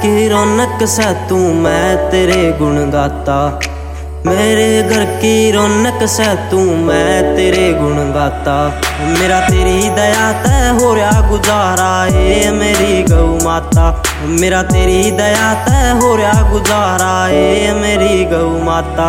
की रौनक से तू मैं तेरे गुण गाता, मेरे घर की रौनक से तू मैं तेरे गुण गाता। मेरा तेरी दया तय हो रहा गुजारा ए मेरी गौ माता, मेरा तेरी दया तय हो रहा गुजारा ए मेरी गौ माता।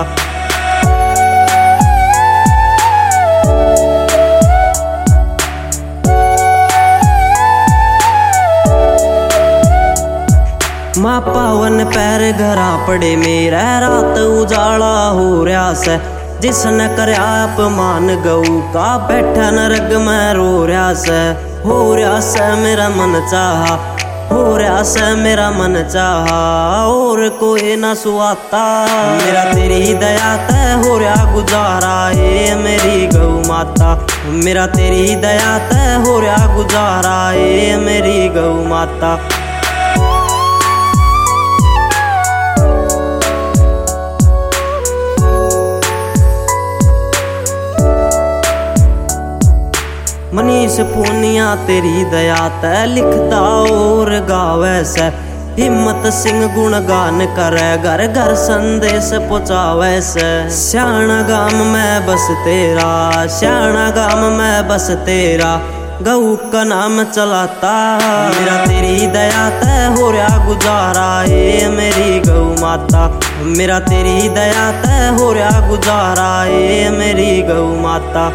माँ पावन पैर घरा पड़े मेरा रात उजाला हो रहा से, जिसने करया अपमान गऊ का बैठा नरक में रो रहा से। हो रहा से मेरा मन चाहा, हो रहा से मेरा मन चाहा, और कोई ना सुहाता। मेरा तेरी दया तय हो रहा गुजारा ए मेरी गौ माता, मेरा तेरी दया तय हो रहा गुजारा ए मेरी गौ माता। मनीष पूनिया तेरी दया तै लिखता और गावे से, हिम्मत सिंह गुणगान करे घर घर संदेश पहुँचावे से। श्याणा गाम में बस तेरा, श्याणा गाम में बस तेरा, गऊ का नाम चलाता। मेरा तेरी दया तय हो रहा गुजारा ए मेरी गौ माता, मेरा तेरी दया तय हो रहा गुजारा ए मेरी गौ माता।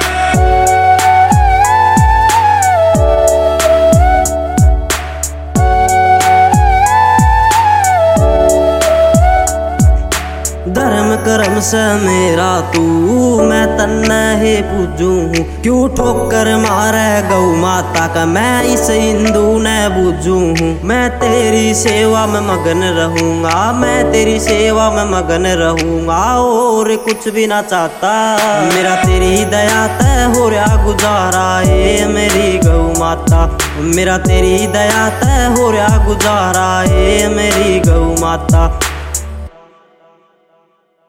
धर्म कर्म से मेरा तू मैं तन्ने ही पूजू हूँ, क्यों ठोकर मारे गौ माता का मैं इस हिंदू ने बूझू हूँ। मैं तेरी सेवा में मगन रहूँगा, मैं तेरी सेवा में मगन रहूँगा, और कुछ भी ना चाहता। मेरा तेरी दया तय हो रहा गुजारा ए मेरी गौ माता, मेरा तेरी दया तय हो रहा गुजारा ए मेरी गौ माता।